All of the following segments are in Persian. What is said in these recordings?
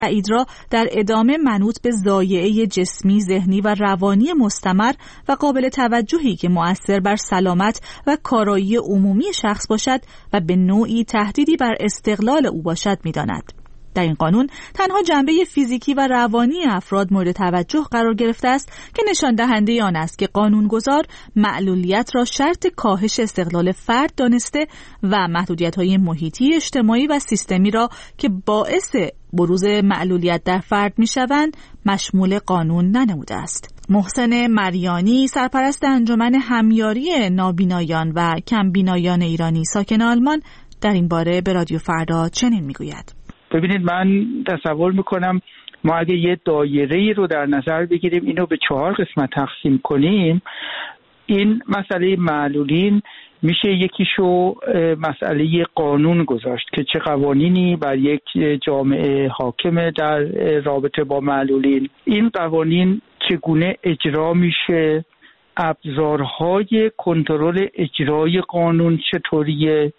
تایید را در ادامه منوط به ضایعه جسمی، ذهنی و روانی مستمر و قابل توجهی که مؤثر بر سلامت و کارایی عمومی شخص باشد و به نوعی تهدیدی بر استقلال او باشد می‌داند. در این قانون تنها جنبه فیزیکی و روانی افراد مورد توجه قرار گرفته است که نشان دهنده آن است که قانونگذار معلولیت را شرط کاهش استقلال فرد دانسته و محدودیت‌های محیطی، اجتماعی و سیستمی را که باعث بروز معلولیت در فرد می‌شوند مشمول قانون ننموده است. محسن مریانی، سرپرست انجمن همیاری نابینایان و کمبینایان ایرانی ساکن آلمان، در این باره به رادیو فردا چنین می‌گوید: ببینید، من تصور میکنم ما اگه یه دایره‌ای رو در نظر بگیریم، اینو به 4 قسمت تقسیم کنیم، این مسئله معلولین میشه یکیشو مسئله قانون گذاشت که چه قوانینی بر یک جامعه حاکمه در رابطه با معلولین، این قوانین چگونه اجرا میشه، ابزارهای کنترل اجرای قانون چطوریه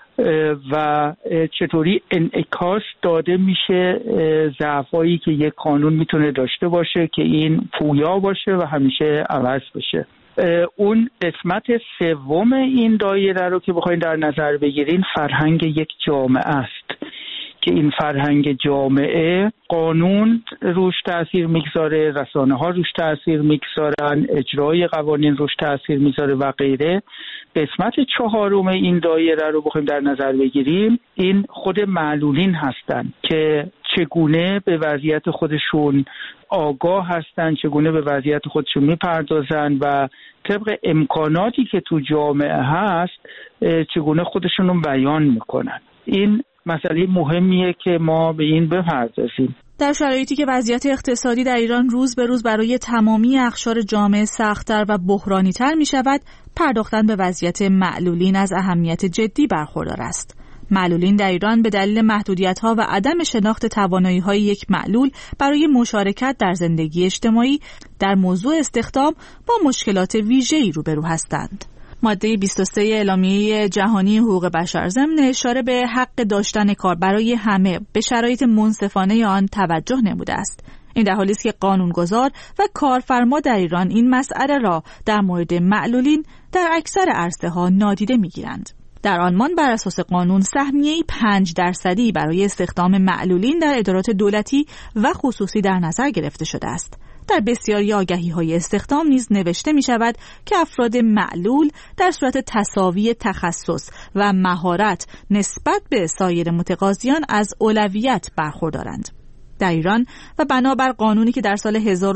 و چطوری انعکاس داده میشه ضعفایی که یک قانون میتونه داشته باشه که این پویا باشه و همیشه عوض بشه. اون قسمت سوم این دایره رو که بخواید در نظر بگیرین، فرهنگ یک جامعه است که این فرهنگ جامعه قانون روش تأثیر میگذاره، رسانه ها روش تأثیر میگذارن، اجرای قوانین روش تأثیر میگذاره و غیره. قسمت 4 این دایره رو بخوایم در نظر بگیریم، این خود معلولین هستن که چگونه به وضعیت خودشون آگاه هستن، چگونه به وضعیت خودشون میپردازن و طبق امکاناتی که تو جامعه هست چگونه خودشون رو بیان میکنن. این مسئله مهمیه که ما به این بپردازیم. در شرایطی که وضعیت اقتصادی در ایران روز به روز برای تمامی اقشار جامعه سخت‌تر و بحرانی‌تر می‌شود، پرداختن به وضعیت معلولین از اهمیت جدی برخوردار است. معلولین در ایران به دلیل محدودیت‌ها و عدم شناخت توانایی‌های یک معلول برای مشارکت در زندگی اجتماعی در موضوع استخدام با مشکلات ویژه‌ای روبرو هستند. ماده 23 اعلامیه جهانی حقوق بشر ضمن اشاره به حق داشتن کار برای همه به شرایط منصفانه آن توجه نموده است. این در حالی است که قانونگذار و کارفرما در ایران این مسئله را در مورد معلولین در اکثر عرصه‌ها نادیده می‌گیرند. در آلمان بر اساس قانون سهمیه‌ای 5% برای استخدام معلولین در ادارات دولتی و خصوصی در نظر گرفته شده است. در بسیاری آگهی‌های استخدام نیز نوشته می‌شود که افراد معلول در صورت تساوی تخصص و مهارت نسبت به سایر متقاضیان از اولویت برخوردارند. در ایران و بنابر قانونی که در سال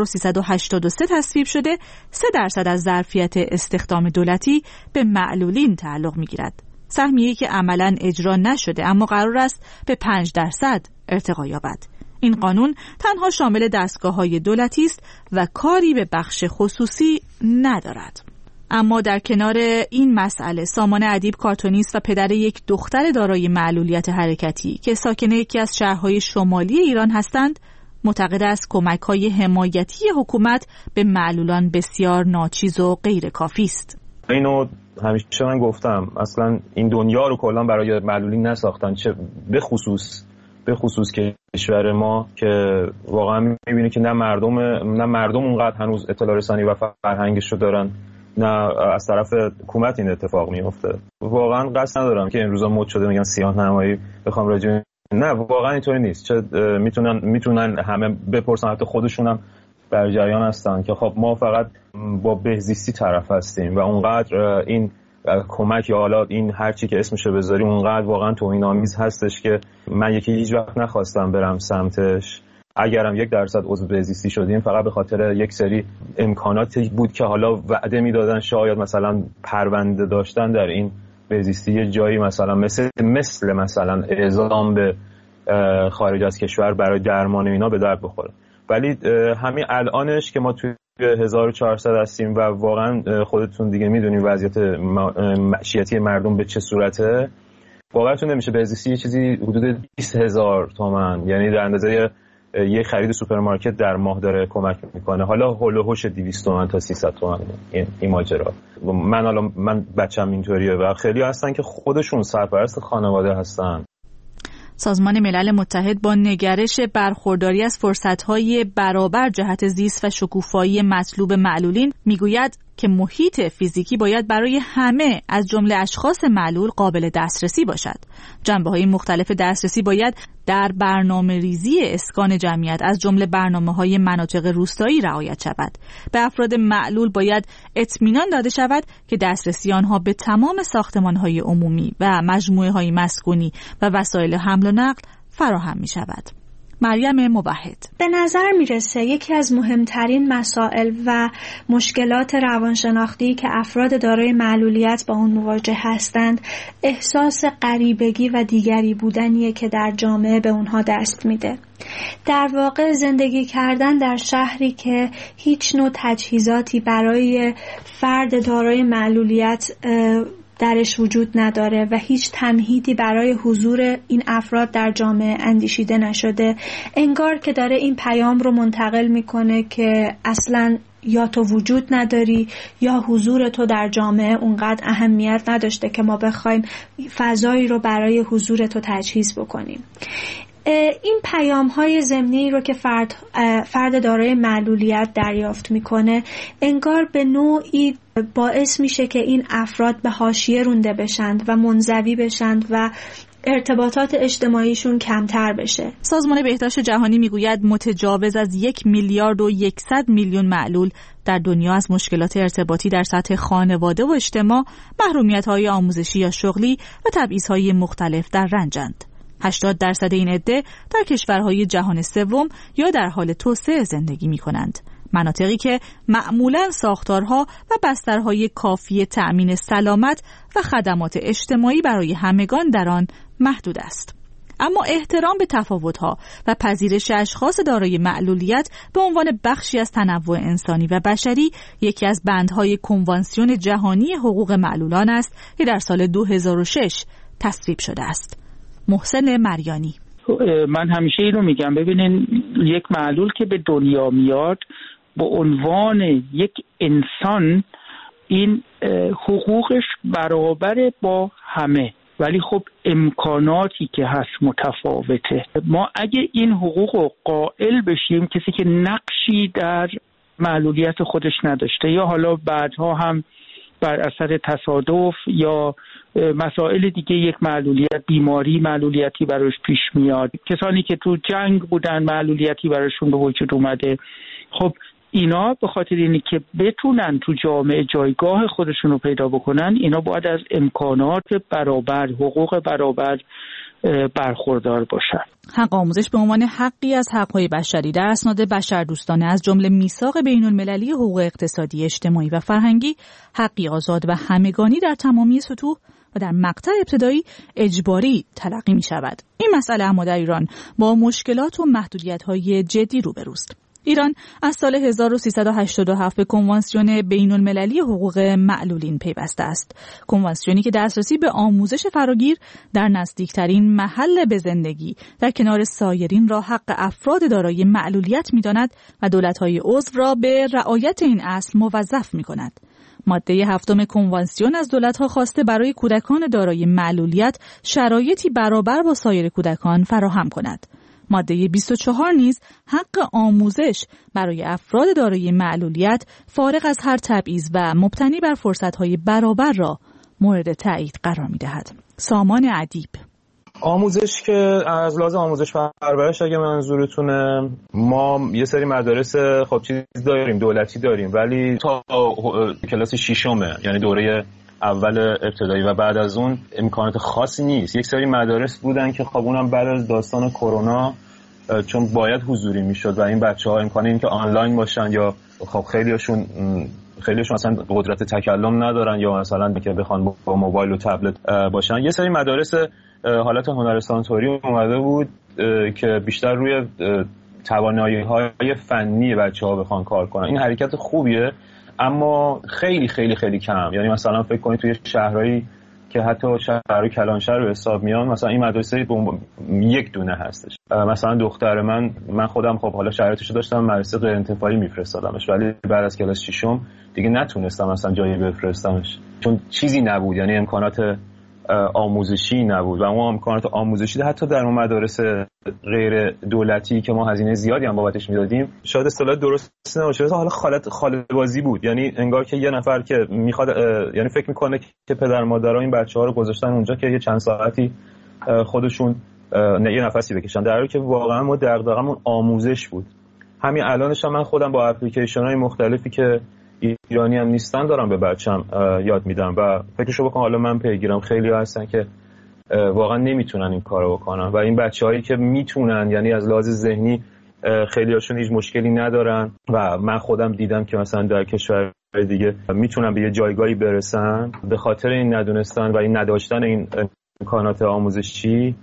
1383 تصویب شده، 3% از ظرفیت استخدام دولتی به معلولین تعلق می‌گیرد. سهمیه‌ای که عملاً اجرا نشده اما قرار است به 5% ارتقا یابد. این قانون تنها شامل دستگاه‌های دولتی است و کاری به بخش خصوصی ندارد. اما در کنار این مسئله، سامان ادیب کارتونیست و پدر یک دختر دارای معلولیت حرکتی که ساکن یکی از شهرهای شمالی ایران هستند، معتقد است کمک‌های حمایتی حکومت به معلولان بسیار ناچیز و غیر کافی است. اینو همیشه من گفتم، اصلا این دنیا رو کلا برای معلولین نساختن، چه به خصوص کشور ما که واقعا می‌بینی که نه مردم اونقدر هنوز اطلاع رسانی و فرهنگش رو دارن، نه از طرف حکومت این اتفاق میفته. واقعا قصد ندارم که این روزا مد شده میگن سیاه نمایی بخوام راجع، نه واقعا اینطوری نیست. چه میتونن همه بپرسن، حتی خودشونم در جریان هستن که خب ما فقط با بهزیستی طرف هستیم و اونقدر این کمک یا حالا این هر چی که اسمشه بذاری اونقدر واقعا توهین‌آمیز هستش که من هیچ وقت نخواستم برم سمتش. اگرم 1% عضو بهزیستی شدیم فقط به خاطر یک سری امکاناتی بود که حالا وعده میدادن، شاید مثلا پرونده داشتن در این بهزیستی یه جایی مثلا مثلا اعزام به خارج از کشور برای درمان اینا به درد بخوره. ولی همین الانش که ما توی 1400 هستیم و واقعا خودتون دیگه میدونید وضعیت معیشتی مردم به چه صورته، باورتون نمیشه بهزیستی یه چیزی حدود 20000 تومان، یعنی در اندازه یه خرید سوپرمارکت در ماه داره کمک میکنه. حالا هول و هوش 200 تومان تا 300 تومان این ماجرا. من بچم اینطوریه و خیلی هستن که خودشون سرپرست خانواده هستن. سازمان ملل متحد با نگرش برخورداری از فرصت‌های برابر جهت زیست و شکوفایی مطلوب معلولین میگوید که محیط فیزیکی باید برای همه از جمله اشخاص معلول قابل دسترسی باشد. جنبه‌های مختلف دسترسی باید در برنامه‌ریزی اسکان جمعیت از جمله برنامه‌های مناطق روستایی رعایت شود. به افراد معلول باید اطمینان داده شود که دسترسی آنها به تمام ساختمان‌های عمومی و مجموعه‌های مسکونی و وسایل حمل و نقل فراهم می‌شود. مریم موحد: به نظر میرسه یکی از مهمترین مسائل و مشکلات روانشناختی که افراد دارای معلولیت با اون مواجه هستند احساس غریبگی و دیگری بودنیه که در جامعه به اونها دست میده. در واقع زندگی کردن در شهری که هیچ نوع تجهیزاتی برای فرد دارای معلولیت درش وجود نداره و هیچ تمهیدی برای حضور این افراد در جامعه اندیشیده نشده، انگار که داره این پیام رو منتقل میکنه که اصلاً یا تو وجود نداری یا حضور تو در جامعه اونقدر اهمیت نداشته که ما بخوایم فضایی رو برای حضور تو تجهیز بکنیم. این پیام‌های ضمنی رو که فرد دارای معلولیت دریافت میکنه انگار به نوعی باعث میشه که این افراد به حاشیه رونده بشن و منزوی بشن و ارتباطات اجتماعیشون کمتر بشه. سازمان بهداشت جهانی میگوید متجاوز از 1 میلیارد و 100 میلیون معلول در دنیا از مشکلات ارتباطی در سطح خانواده و اجتماع، محرومیت‌های آموزشی یا شغلی و تبعیض‌های مختلف در رنجند. 80% این عده در کشورهای جهان سوم یا در حال توسعه زندگی می‌کنند، مناطقی که معمولاً ساختارها و بسترهای کافی تأمین سلامت و خدمات اجتماعی برای همگان در آن محدود است. اما احترام به تفاوت‌ها و پذیرش اشخاص دارای معلولیت به عنوان بخشی از تنوع انسانی و بشری یکی از بندهای کنوانسیون جهانی حقوق معلولان است که در سال 2006 تصویب شده است. محسن مریانی: من همیشه اینو میگم، ببینین یک معلول که به دنیا میاد به عنوان یک انسان این حقوقش برابره با همه، ولی خب امکاناتی که هست متفاوته. ما اگه این حقوق رو قائل بشیم، کسی که نقشی در معلولیت خودش نداشته یا حالا بعدها هم بر اثر تصادف یا مسائل دیگه یک معلولیت، بیماری معلولیتی براش پیش میاد، کسانی که تو جنگ بودن معلولیتی براشون به وجود اومده، خب اینا به خاطر اینی که بتونن تو جامعه جایگاه خودشون رو پیدا بکنن، اینا باید از امکانات برابر، حقوق برابر برخوردار باشن. حق آموزش به عنوان حقی از حق‌های بشری در اسناد بشردوستانه از جمله میثاق بین‌المللی حقوق اقتصادی، اجتماعی و فرهنگی، حقی آزاد و همگانی در تمامی سطوح و در مقطع ابتدایی اجباری تلقی می شود. این مسئله اما در ایران با مشکلات و محدودیت‌های جدی روبروست. ایران از سال 1387 به کنوانسیون بین‌المللی حقوق معلولین پیوسته است. کنوانسیونی که دسترسی به آموزش فراگیر در نزدیکترین محل به زندگی در کنار سایرین را حق افراد دارای معلولیت می‌داند و دولت‌های عضو را به رعایت این اصل موظف می‌کند. ماده 7 کنوانسیون از دولت‌ها خواسته برای کودکان دارای معلولیت شرایطی برابر با سایر کودکان فراهم کند. ماده 24 نیز حق آموزش برای افراد دارای معلولیت فارغ از هر تبعیض و مبتنی بر فرصت‌های برابر را مورد تایید قرار می‌دهد. سامان ادیب: آموزش که از لحاظ آموزش و پرورش اگه منظورتونه، ما یه سری مدارس خب چیز داریم، دولتی داریم، ولی تا کلاس 6، یعنی دوره اول ابتدایی و بعد از اون امکانات خاصی نیست. یک سری مدارس بودن که خب اونم بعد از داستان کرونا چون باید حضوری میشد و این بچه‌ها امکان این که آنلاین باشن یا خب خیلیشون اصلا قدرت تکلم ندارن یا مثلا که بخوان با موبایل و تبلت باشن، یه سری مدارس حالت هنرستان طوری اومده بود که بیشتر روی توانایی‌های فنی بچه‌ها بخوان کار کنن. این حرکت خوبیه اما خیلی خیلی خیلی کم. یعنی مثلا فکر کنید توی شهرهایی که حتی شهر کلانشهر رو حساب میان، مثلا این مدرسه یک دونه هستش. مثلا دختر من خودم خب حالا شرایطش داشتم مدرسه غیر انتفاعی میفرستادمش، ولی بعد از کلاس 6 دیگه نتونستم مثلا جایی بفرستمش چون چیزی نبود، یعنی امکانات آموزشی نبود و ما امکانات آموزشی حتی در اون مدارس غیر دولتی که ما هزینه زیادی هم بابتش میدادیم شاید اصطلاح درست نباشه، حالا خاله بازی بود. یعنی انگار که یه نفر که میخواد یعنی فکر میکنه که پدر مادرها این بچه‌ها رو گذاشتن اونجا که یه چند ساعتی خودشون یه نفسی بکشن، در حالی که واقعا ما دغدغمون آموزش بود. همین الانش هم من خودم با اپلیکیشن‌های مختلفی که ایرانی هم نیستن دارم به بچم یاد میدم و فکرشو بکن حالا من پیگیرم خیلی هستن که واقعا نمیتونن این کارو بکنن و این بچه‌هایی که میتونن، یعنی از لحاظ ذهنی خیلی هاشون هیچ مشکلی ندارن و من خودم دیدم که مثلا در کشور دیگه میتونن به یه جایگاهی برسن، به خاطر این ندونستن و این نداشتن این امکانات آموزشی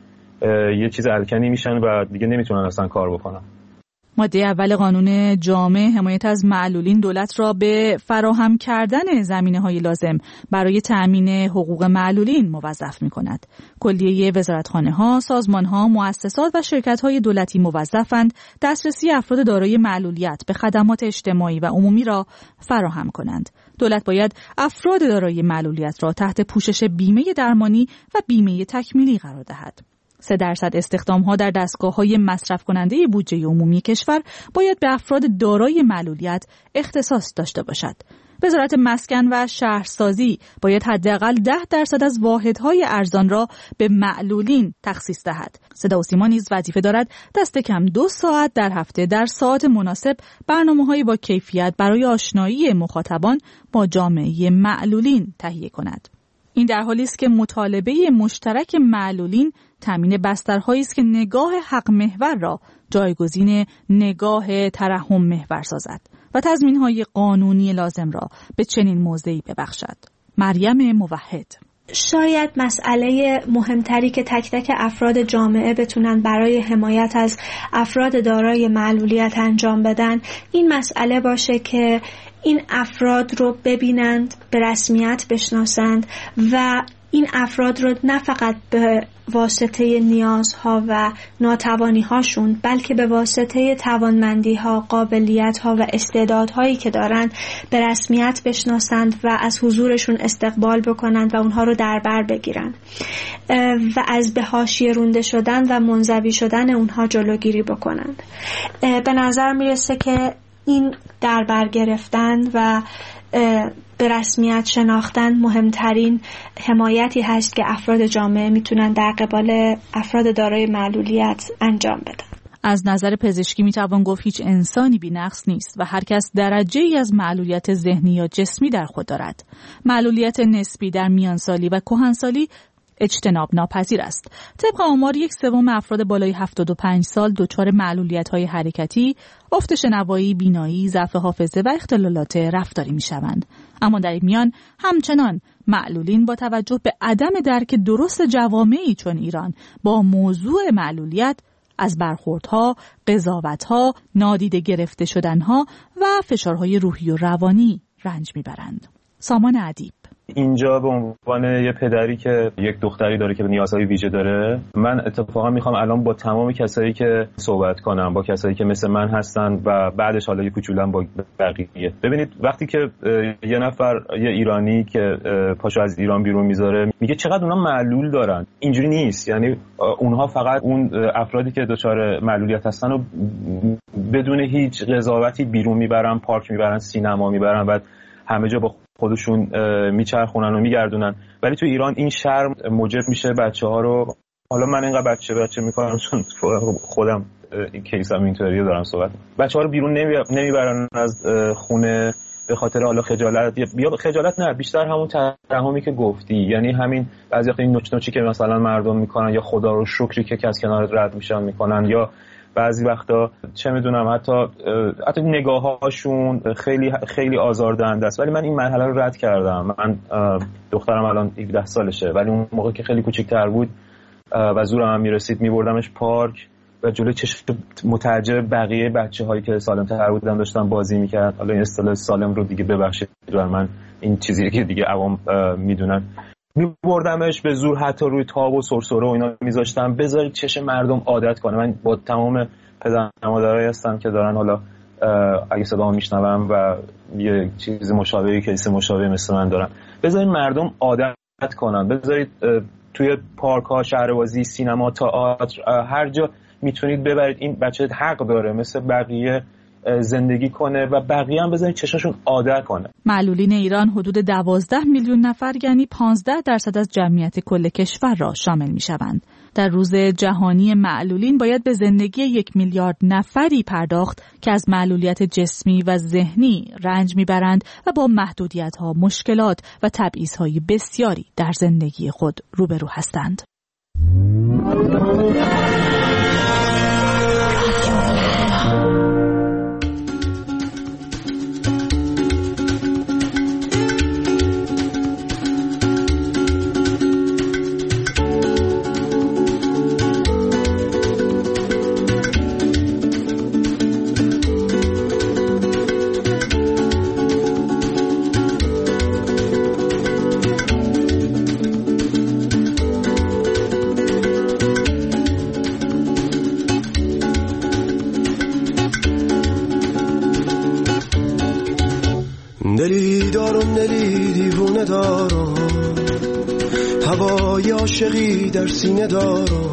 یه چیز الکنی میشن و دیگه نمیتونن اصلا کار بکنن. ماده اول قانون جامع حمایت از معلولین دولت را به فراهم کردن زمینه‌های لازم برای تأمین حقوق معلولین موظف می‌کند. کلیه وزارتخانه‌ها، سازمان‌ها، مؤسسات و شرکت‌های دولتی موظفند دسترسی افراد دارای معلولیت به خدمات اجتماعی و عمومی را فراهم کنند. دولت باید افراد دارای معلولیت را تحت پوشش بیمه درمانی و بیمه تکمیلی قرار دهد. 3% استخدام‌ها در دستگاه‌های مصرف کننده بودجه عمومی کشور باید به افراد دارای معلولیت اختصاص داشته باشد. وزارت مسکن و شهرسازی باید حداقل 10% از واحدهای ارزان را به معلولین تخصیص دهد. صدا و سیما نیز وظیفه دارد دست کم 2 ساعت در هفته در ساعات مناسب برنامه‌های با کیفیت برای آشنایی مخاطبان با جامعه معلولین تهیه کند. این در حالی است که مطالبه مشترک معلولین تامین بسترهایی است که نگاه حق محور را جایگزین نگاه ترحم محور سازد و تضمین‌های قانونی لازم را به چنین موضعی ببخشد. مریم موحد. شاید مسئله مهمتری که تک تک افراد جامعه بتونن برای حمایت از افراد دارای معلولیت انجام بدن این مسئله باشه که این افراد رو ببینند، به رسمیت بشناسند و این افراد رو نه فقط به واسطه نیازها و ناتوانی‌هاشون بلکه به واسطه توانمندی‌ها، قابلیت‌ها و استعدادهایی که دارند به رسمیت بشناسند و از حضورشون استقبال بکنند و اونها رو در بر بگیرند و از به حاشیه رانده شدن و منزوی شدن اونها جلوگیری بکنند. به نظر میرسه که این در بر گرفتن و به رسمیت شناختن مهمترین حمایتی هست که افراد جامعه میتونن در قبال افراد دارای معلولیت انجام بدن. از نظر پزشکی میتوان گفت هیچ انسانی بی‌نقص نیست و هر کس درجه‌ای از معلولیت ذهنی یا جسمی در خود دارد. معلولیت نسبی در میانسالی و کهنسالی اجتناب ناپذیر است. طبق آمار 1/3 افراد بالای 75 سال دچار معلولیت‌های حرکتی، افت شنوایی، بینایی، ضعف حافظه و اختلالات رفتاری می‌شوند. اما در این میان همچنان معلولین با توجه به عدم درک درست جوامعی چون ایران با موضوع معلولیت از برخوردها، قضاوت‌ها، نادیده گرفته شدنها و فشارهای روحی و روانی رنج می‌برند. سامان ادیب. اینجا به عنوان یه پدری که یک دختری داره که نیازهای ویژه داره، من اتفاقا میخوام الان با تمام کسایی که صحبت کنم، با کسایی که مثل من هستن و بعدش حالا یه کوچولم با بقیه. ببینید وقتی که یه نفر یه ایرانی که پاشو از ایران بیرون میذاره میگه چقدر اونا معلول دارن، اینجوری نیست. یعنی اونها فقط اون افرادی که دچار معلولیت هستن رو بدون هیچ قضاوتی بیرون میبرن، پارک میبرن، سینما میبرن، بعد همه جا با خودشون میچرخونن و میگردونن. ولی تو ایران این شرم موجب میشه بچه‌ها رو، حالا من اینقدر بچه میکنم چون خودم این کیسم اینطوریه دارم صحبت، بچه‌ها رو بیرون نمیبرن از خونه به خاطر حالا خجالت، یا خجالت نه، بیشتر همون ترحمی که گفتی، یعنی همین بعضی وقتا این نوچی که مثلا مردم میکنن یا خدا رو شکری که از کنارت رد میشن میکنن، یا بعضی وقتا چه میدونم حتی نگاهاشون خیلی خیلی آزاردهنده است. ولی من این مرحله رو رد کردم. من دخترم الان 17 سالشه، ولی اون موقع که خیلی کوچیک‌تر بود و زورم هم میرسید میبردمش پارک و جلوی چشم متعجب بقیه بچه‌هایی که سالم‌تر بودن داشتن بازی میکرد. حالا این اصطلاح سالم رو دیگه ببخشید بر من، این چیزی که دیگه عوام میدونن، میبردمش به زور، حتی روی تاب و سرسره و اینا میذاشتم بذارید چشم مردم عادت کنه. من با تمام پدر مادرایی هستم که دارن حالا اگه صدامو میشنوم و یه چیز مشابهی، کیس مشابه مثل من دارن، بذارید مردم عادت کنن. بذارید توی پارک‌ها، شهربازی، سینما، تئاتر، هر جا میتونید ببرید. این بچه حق داره مثل بقیه زندگی کنه و بقیه هم بذارید چشاشون عادت کنه. معلولین ایران حدود 12 میلیون نفر، یعنی 15% از جمعیت کل کشور را شامل میشوند. در روز جهانی معلولین باید به زندگی 1 میلیارد نفری پرداخت که از معلولیت جسمی و ذهنی رنج میبرند و با محدودیت‌ها، مشکلات و تبعیض‌های بسیاری در زندگی خود روبرو هستند. دلی دارم، دلی دیوونه دارم، هوای عاشقی در سینه دارم.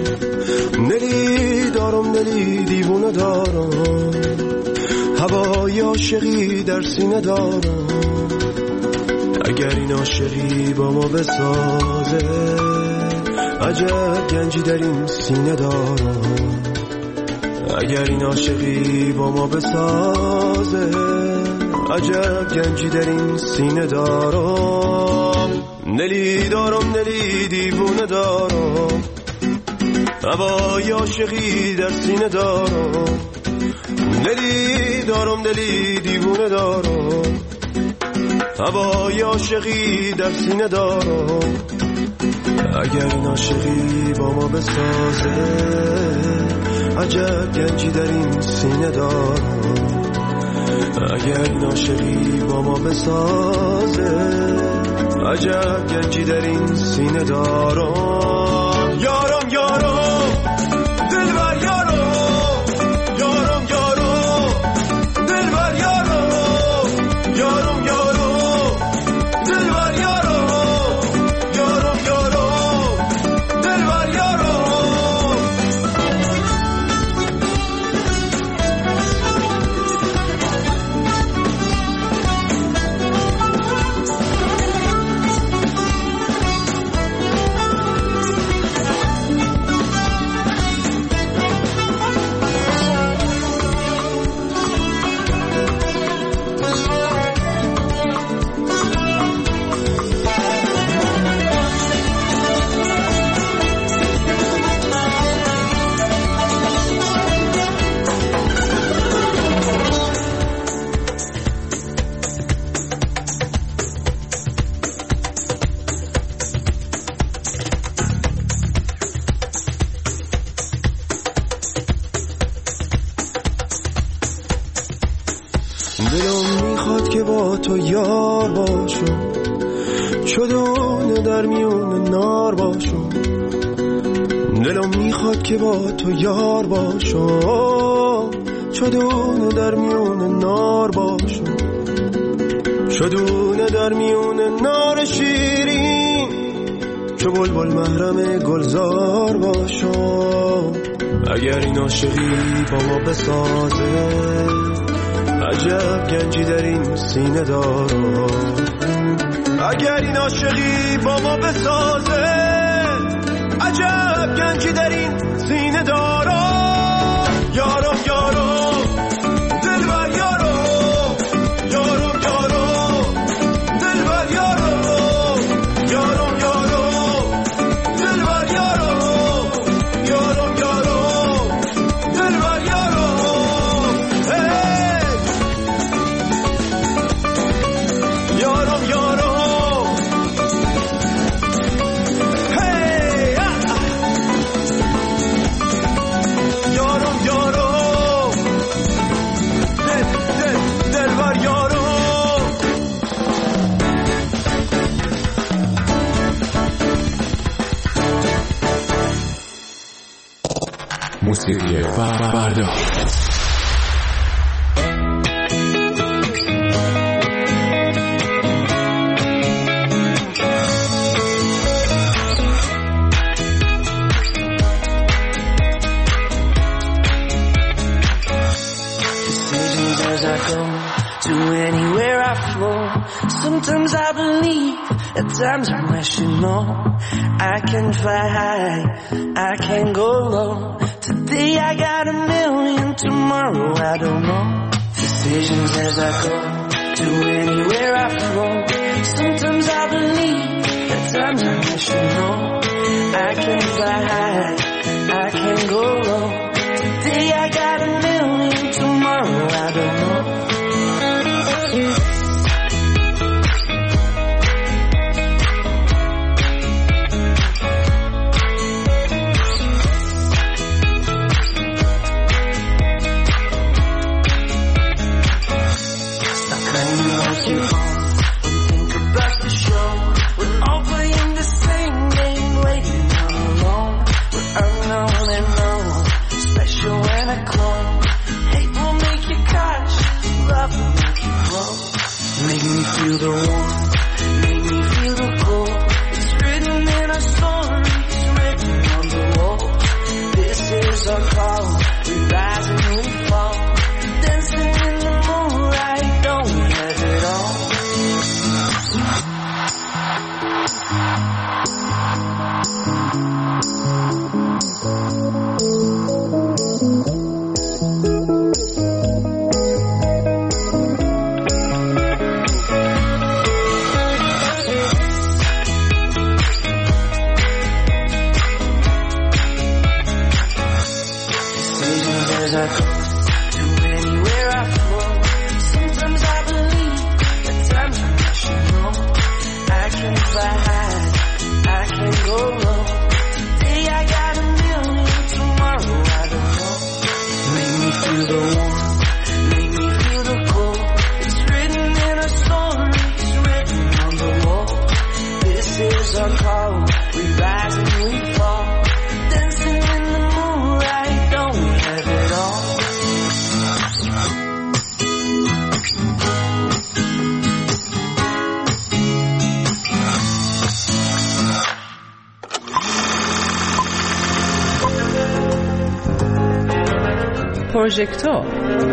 دلی دارم، دلی دیوونه دارم، هوای عاشقی در سینه دارم. اگر این عاشقی با ما بسازه، عجب گنجی در این سینه دارم. اگر این عاشقی با ما بسازه، عجب گنجی در این سینه دارم. دلی دارم، دلی دیوونه دارم، هوای عاشقی در سینه دارم. دلی دارم، دلی دیوونه دارم، هوای عاشقی در سینه دارم. اگر این عاشقی با ما بسازه، عجب گنجی در این سینه دارم. اگر این عاشقی با ما بسازه، عجب گنجی در این سینه دارم. یارم یارم دلبر یارم، یارم یارم دلبر یارم، یارم یارم دلبر یارم، یارم یارم دلبر یارم. دلم میخواد که با تو یار باشم، چدونه در میون نار باشم. دلم میخواد که با تو یار باشم، چدونه در میون نار باشم. چدونه در میون نار شیرین، چو بلبل محرم گلزار باشم. اگر این عاشقی با ما بسازه، عجب گنجی در این سینه دارم. اگر این عاشقی با ما بسازه، عجب گنجی در این سینه دارم. یارم یارم دلبر یارم، یارم یارم دلبر یارم، یارم یارم دلبر یارم، یارم یارم دلبر یارم. یارم یارم هی یارم یارم دلبر یارم. موسیقی فردا. as I go, to anywhere I flow. Sometimes I believe, at times I'm rational. I can fly high, I can go low. Today I got a million, tomorrow I don't know. Decisions as I go, to anywhere I flow. Sometimes I believe, at times I'm rational. I can fly high, I can go low. Today I got a million, tomorrow I don't know. Make me feel the warmth, make me feel the cold. It's written in our stories, written on the wall. This is our call, we rise and we fall. Dancing in the moonlight, don't we have it all? پروژکتور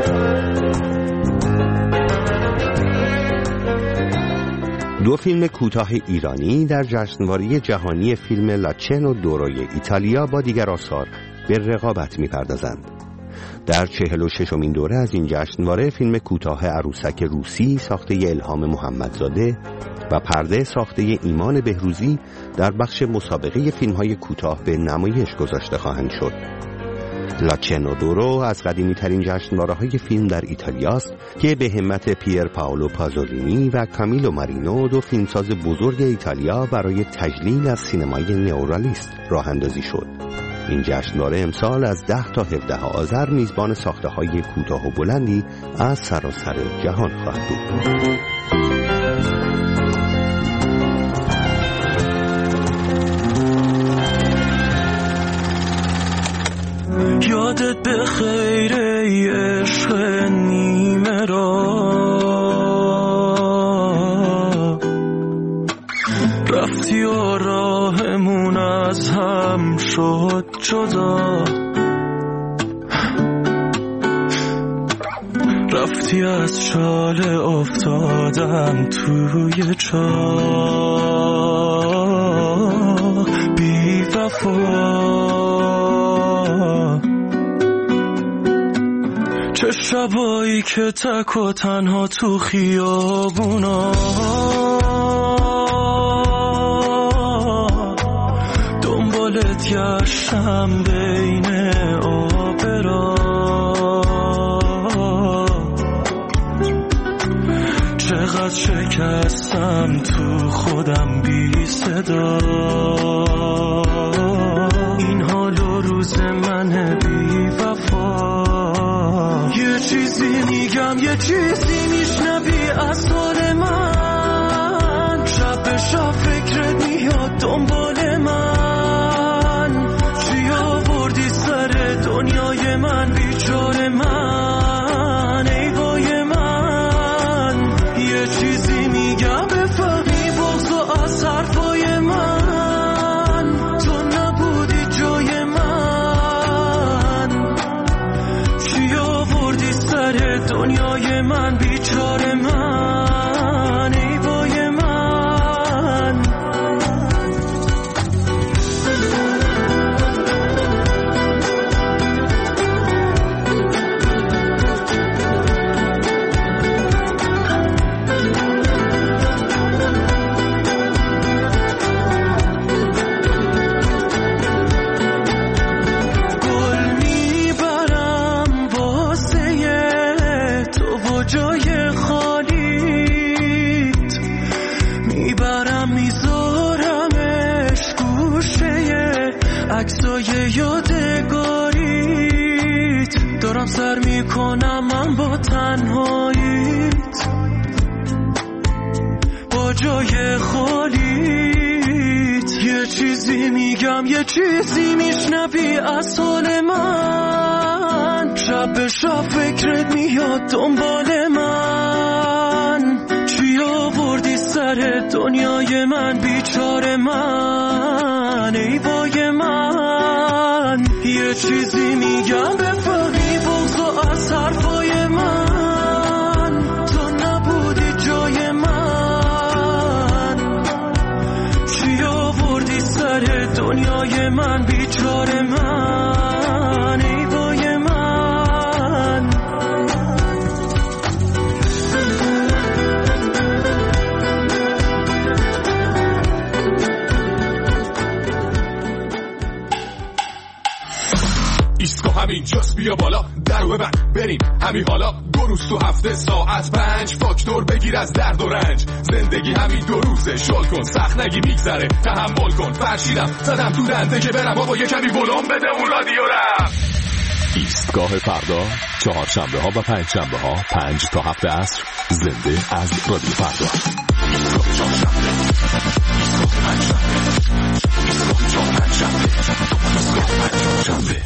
دو فیلم کوتاه ایرانی در جشنواره جهانی فیلم لاچنو دوروی ایتالیا با دیگر آثار به رقابت می‌پردازند. در 46مین دوره از این جشنواره فیلم کوتاه عروسک روسی ساخته الهام محمدزاده و پرده ساخته ایمان بهروزی در بخش مسابقه فیلم‌های کوتاه به نمایش گذاشته خواهند شد. لاچنو دورو از قدیمی ترین جشنواره‌های فیلم در ایتالیاست که به همت پیر پائولو پازولینی و کامیلو مارینو، دو فیلمساز بزرگ ایتالیا، برای تجلیل از سینمای نئورالیست راه اندازی شد. این جشنواره امسال از 10 تا 17 آذر میزبان ساخته‌های کوتاه و بلندی از سراسر جهان خواهد بود. یادت به خیر ای عشق نیمه را، رفتی و راهمون از هم شد جدا، رفتی از شاله افتادم توی چاه بی وفا. چه شبایی که تک و تنها تو خیابونا دنبالت گشتم بین آبرا، چقدر شکستم تو خودم بی صدا. این حال و روز من بی وفا، یه چیزی میگم یه چیزی میشنوی از حال من، شب به شب فکرت میاد دنبال من، چی آوردی سر دنیای من بیچاره من، ای وای من. یه چیزی میگم بفهمی بغض و از حرفای من، تو نبودی جای من، چی آوردی سر دنیای دنیای من بیچاره من ای وای من. جای خالیت میبرم میذارمش گوشه عکسای یادگاریت. دارم سر میکنم من با تنهاییت با جای خالیت. یه چیزی میگم یه چیزی میشنوی از حال من. شب به شب فکرت میاد دنبال من. چی آوردی سر دنیای من بیچاره من ای وای من. یه چیزی میگم بفهمی بغضا از حرفای من. تو نبودی جای من. چی آوردی سر دنیای من بیچاره من ای وای من. ایستگاه همین جاست بیا بالا درو ببند بریم همین حالا. 2 روز تو هفته ساعت 5 فاکتور بگیر از درد و رنج. زندگی همین 2 روزه شل کن سخت نگی میگذره تحمل کن. فرشیدم زدم تو دنده که برم بابا یه کمی ولوم بده اون رادیو رم. ایستگاه فردا چهارشنبه ها و پنجشنبه ها 5 تا 7 عصر زنده از رادیو فردا. ایستگاه چهارشنبه ایستگاه پنجشنبه ایستگاه چهارشنبه ایستگاه پنجشنبه.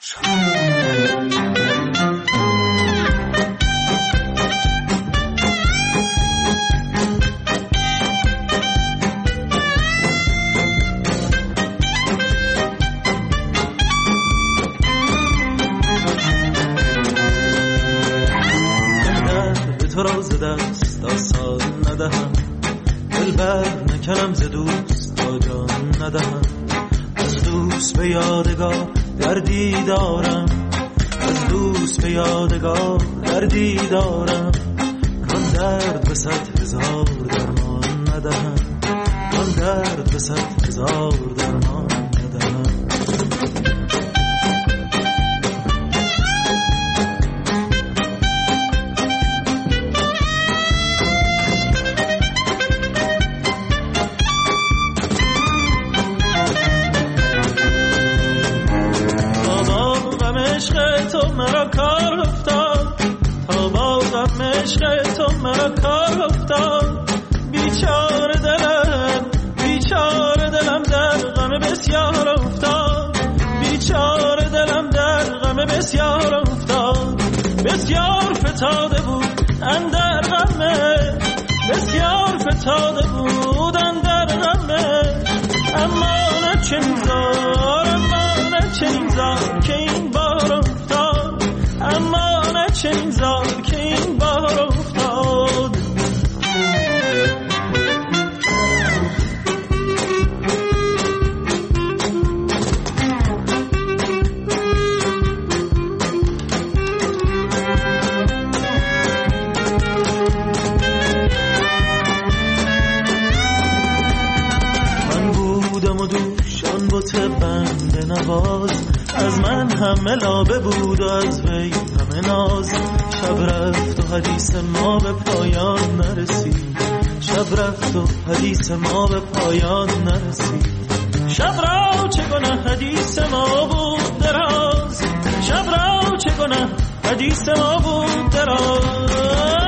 تو را ز دست آسان ندهم. دل بر نکنم ز دوست تا جان ندهم. از دوست به یادگار دردی دارم. از دوست به یادگار دردی دارم. کان درد به 100,000 درمان ندهم. کان درد به 100,000 درمان ندهم. تو مرا کار افتاد. تا با غم عشق تو مرا کار افتاد. بیچاره دلم در غم بسیار افتاد. بیچاره دلم در غم بسیار افتاد. بسیار فتاده بود اندر غمه. بسیار فتاده بود اندر غمه. اما نه چنین زار که این بار افتاد. اما نه چنین زار که این بار افتاد. من بودم و دوشان بت بنده نواز. از من همه لابه بود و از وی همه ناز. شب رفت و حدیث ما به پایان نرسید. شب رفت و حدیث ما به پایان نرسید. شب را چه گناه حدیث ما بود دراز. شب را چه گناه حدیث ما بود دراز.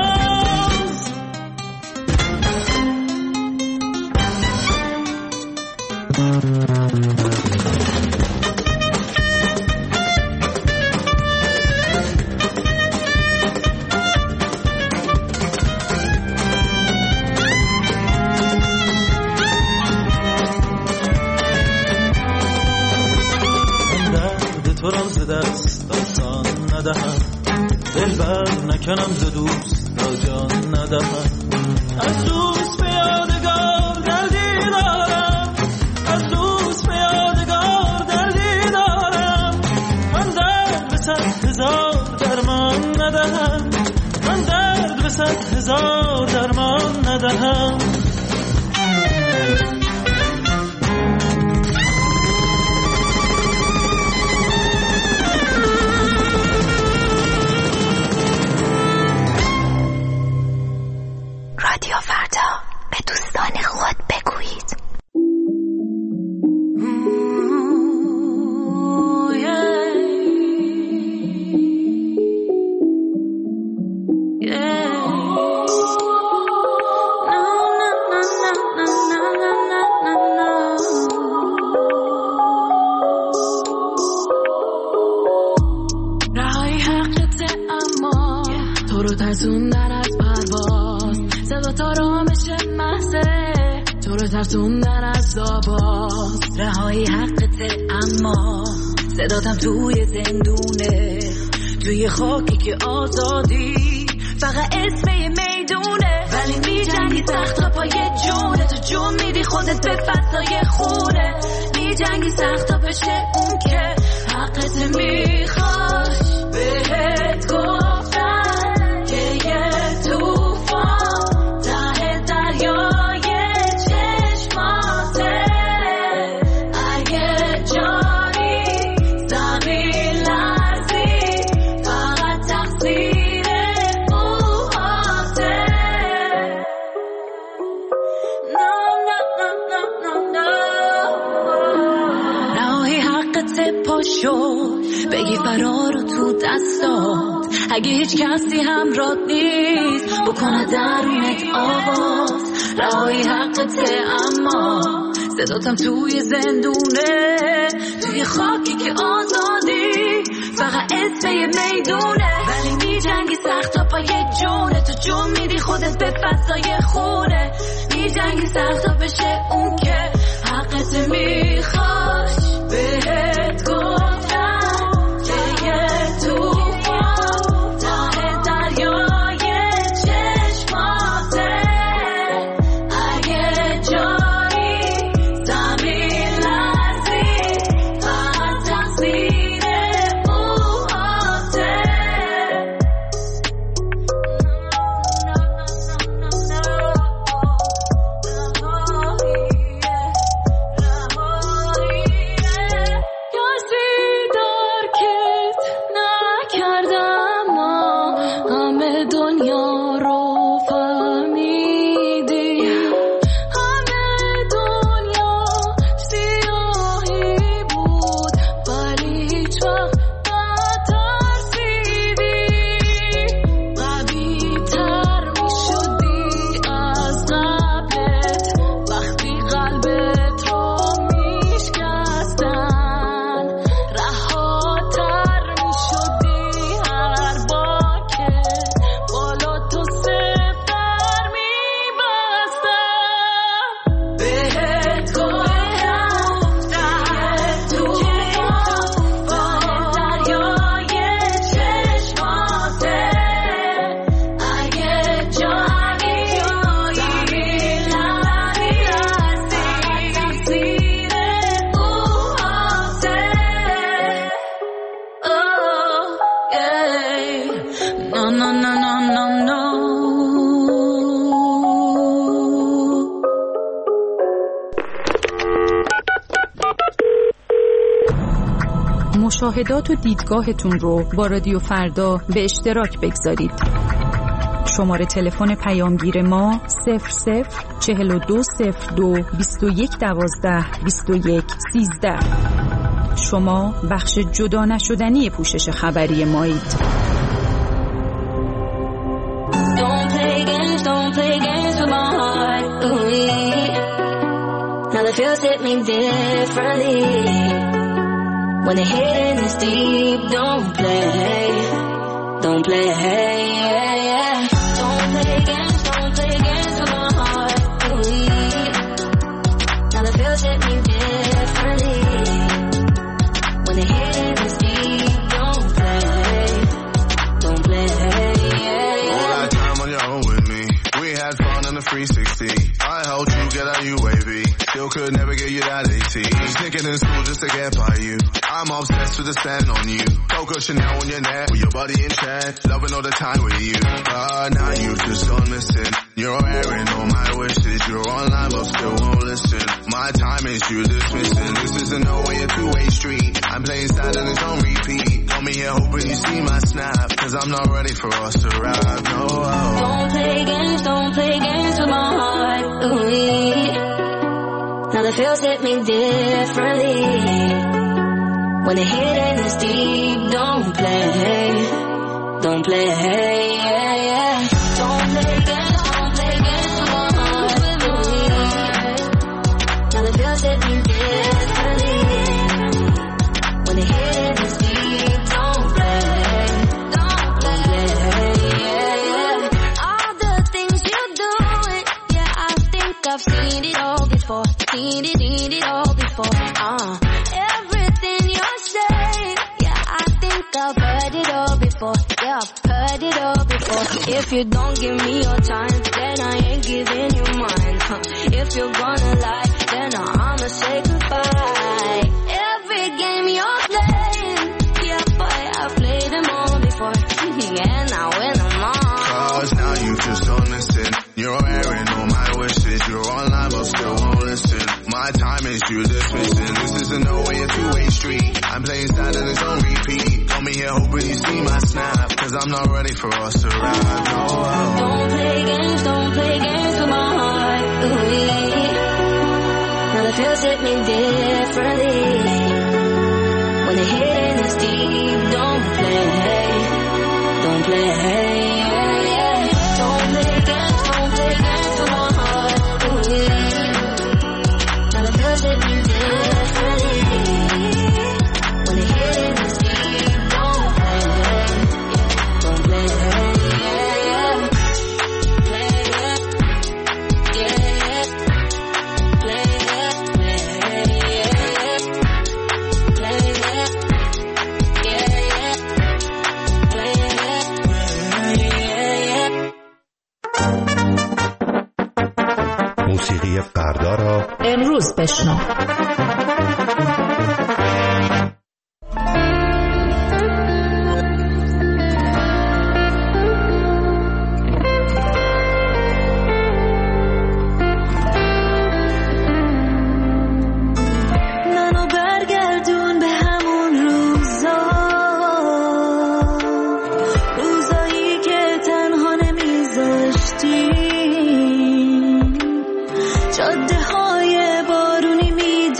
سر نکنم ز دوست تا جان ندهم. از دوست به یادگار دردی دارم، از دوست به یادگار دردی دارم. من درد به 100,000 درمان ندهم، من درد به 100,000 درمان ندهم. رادیو فردا، به دوستان خود بگویید. رای حقیقته اما تو رو ترسوندن از پرواز، صدا تا رامش محضه تو رو ترسوندن از آواز. رهایی حقیقته اما صداتم توی زندونه، توی خاکی که آزادی فقط اسم یه میدونه. ولی میجنگی تخت تا پای جونه، تو جون میدی خودت به فضای خونه. میجنگی سخت تا بشه اون که حقت میخواش. بهت گفتن که یه توفان ته دریای چشماته. اگه جایی زمین لرزی فقط تقصیر موهاته. رهایی حقت پاشو بگی فرار رو تو دستات. اگه هیچ کسی همراهت نیست بکنه درونت آواز. رهایی حقته اما صداتم توی زندونه، توی خاکی که آزادی فقط اسم یه میدونه. ولی میجنگی سخت تا پای جونه، تو جون میدی خودت به فضای خونه. میجنگی سخت تا بشه اون که حقت میخواش. بهت گفتم که یه توفان ته دریای چشماته. اگه جایی زمین لرزی فقط تقصیر موهاته. مشاهدات و دیدگاهتون رو با رادیو فردا به اشتراک بگذارید. شماره تلفن پیامگیر ما 00420221122113. شما بخش جدا نشدنی پوشش خبری مایید. When the hidden is deep, don't play, don't play, yeah, yeah. Don't play games with my heart. Now the feels hit me differently. When the hidden is deep, don't play, don't play. 360. I helped you get a UAV. Still could never get you that AT. Sneaking in school just to get by you. I'm obsessed with the stand on you. Coco Chanel on your neck with your body in check. Loving all the time with you. Now you just gone missing. You're airing all my wishes. You're online but still won't listen. My time is you dismissing. This isn't no way a two-way street. I'm playing sad and it's on repeat. Got me here hoping you see my snap. Cause I'm not ready for us to ride. No. Don't play games with my heart. Ooh. Now the feels hit me differently. When the hidden is deep, don't play, yeah. Don't play games with my heart. Now the feels hit me differently. When the hidden is deep, don't play, yeah. All the things you do, yeah, I think I've seen it all before. Seen it all before. Everything you say, yeah, I think I've heard it all before. Yeah, I've heard it all before. If you don't give me your time, then I ain't giving you mine. If you're gonna lie, then I'ma say goodbye. Every game you're playing, yeah, boy, I've played them all before. And I win them all. Cause now you just don't listen. You're airing all my wishes. You're online but still won't listen. My time is you dismissing. This isn't no way a two-way street. I'm playing sad and it's on repeat. Got me here hoping you see my snap. Cause I'm not ready for us to ride. No. Don't play games with my heart. Ooh. Now the feels hit me differently. When the hidden is deep, don't play, yeah. Don't play games with my heart. Ooh. Now the feels hit me differently. When the hidden is deep, don't play, موسیقی فردا را امروز بشنو. منو برگردون به همون روزایی که تنها نمیذاشتی. جاده های بارونی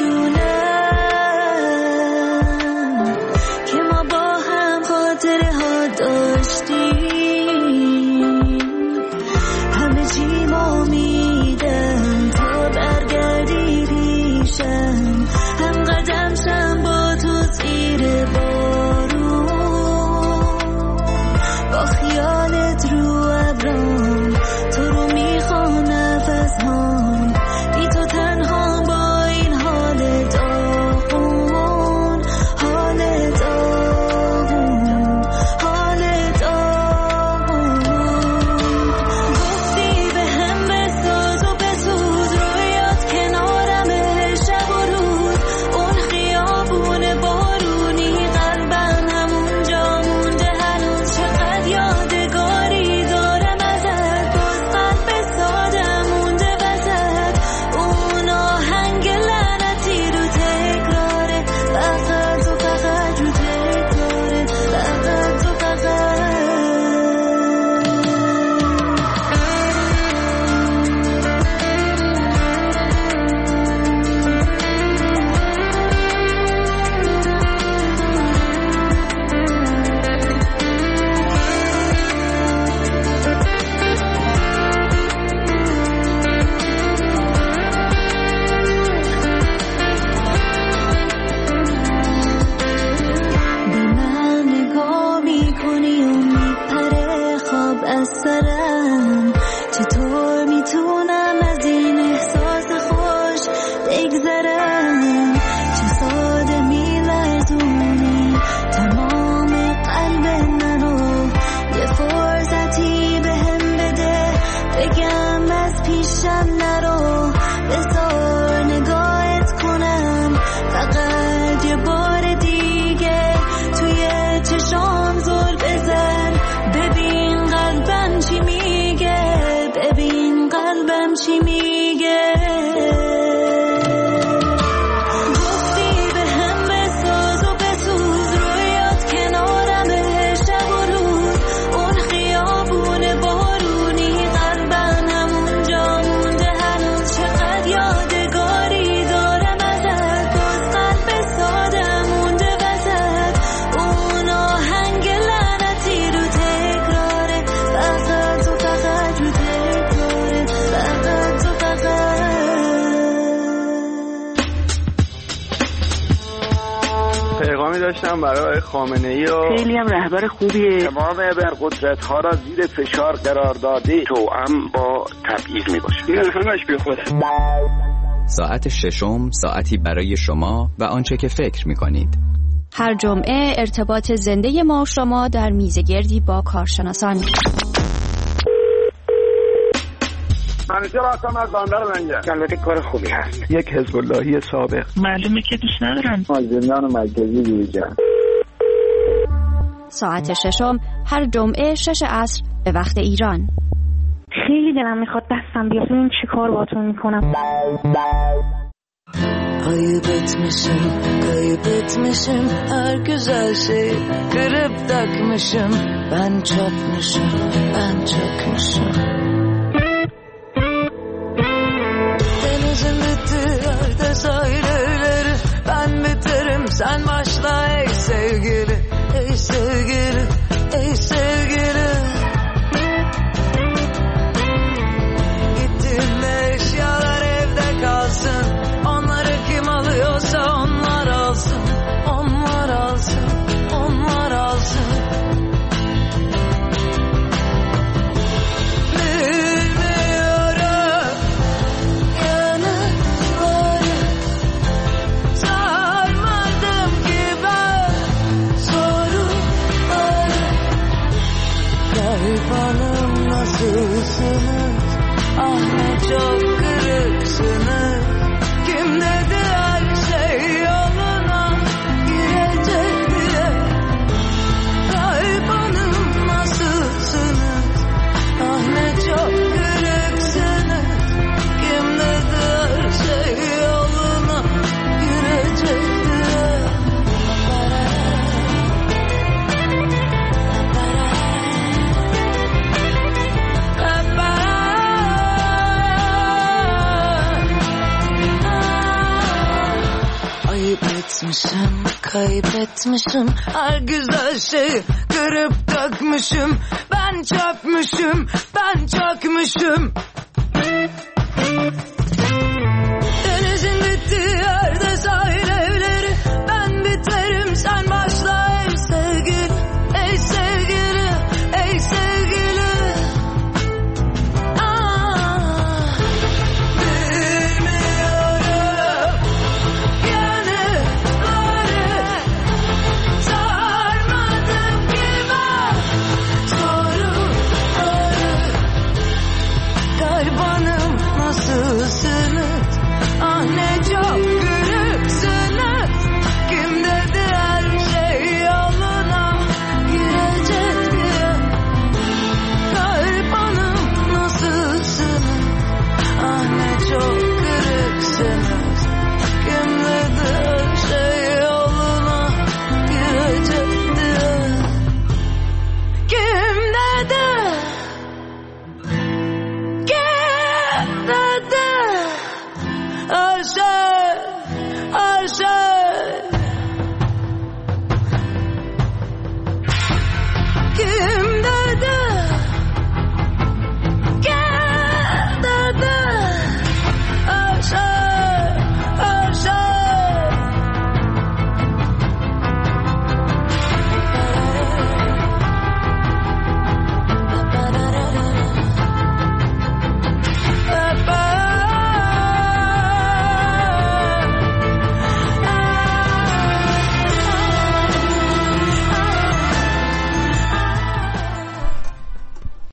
میدونم که ما با هم خاطره ها داشتیم. همه چی ما میدم تا برگردی پیشم. هم قدم شم با تو زیر بارون. با خیالت رو ابرام تو رو میخوام نفس هم. بی تو تنها با این حال داغون. گفتی به هم بساز و بسوز. رویات کنارمه شب و روز. اون خیابون بارونی قلبم همونجا مونده هنوز. چقدر یادگاری دارم ازت. باز قلب سادم مونده وسط. اون آهنگ لعنتی رو تکراره. فقط و فقط رو تکراره. فقط و فقط. به من نگاه میکنی و میپره خواب از سرم. چطور میتونم از این احساس خوش بگذرم؟ چه ساده میلرزونی تمام قلب منو. یه فرصتی بهم بده بگم از پیش گذاشتم برای خامنه‌ای و خیلی هم رهبر خوبیه. تمام ابرقدرت‌ها را زیر فشار قرار داده توأم با تبعیض میباشه. این همش بی خوده. ساعت ششم ساعتی برای شما و آنچه که فکر می‌کنید. هر جمعه ارتباط زنده ما و شما در میزگردی با کارشناسان. منیجر هستم از بندر لنگر. البته کار خوبی هست. یک حزب اللهی سابق. معلومه که دوست ندارم. زندان مرکزی دیجا. ساعت ششم هر جمعه 6 عصر به وقت ایران. خیلی دلم میخواد دستم بیاد ببین چی کار باهاتون میکنم. Kaybet misin her güzel şey kırıp takmışım ben çökmüşüm denizin bittiği yerde sahilleri ben biterim sen başla ey sevgili gittiğinde eşyalar evde kalsın. Onları kim alıyorsa onlar alsın. Bilmiyorum yanıkları sarmadım ki ben soruları. Kaybolum nasılsınız? Ah ne çok kırıksınız. Kim dedi her şey yoluna girecek diye. Kaybanım nasılsınız? Ah ne çok kırıksınız. Kim dedi her şey yoluna girecek diye. Kaybetmişim her güzel şeyi kırıp dökmüşüm ben çökmüşüm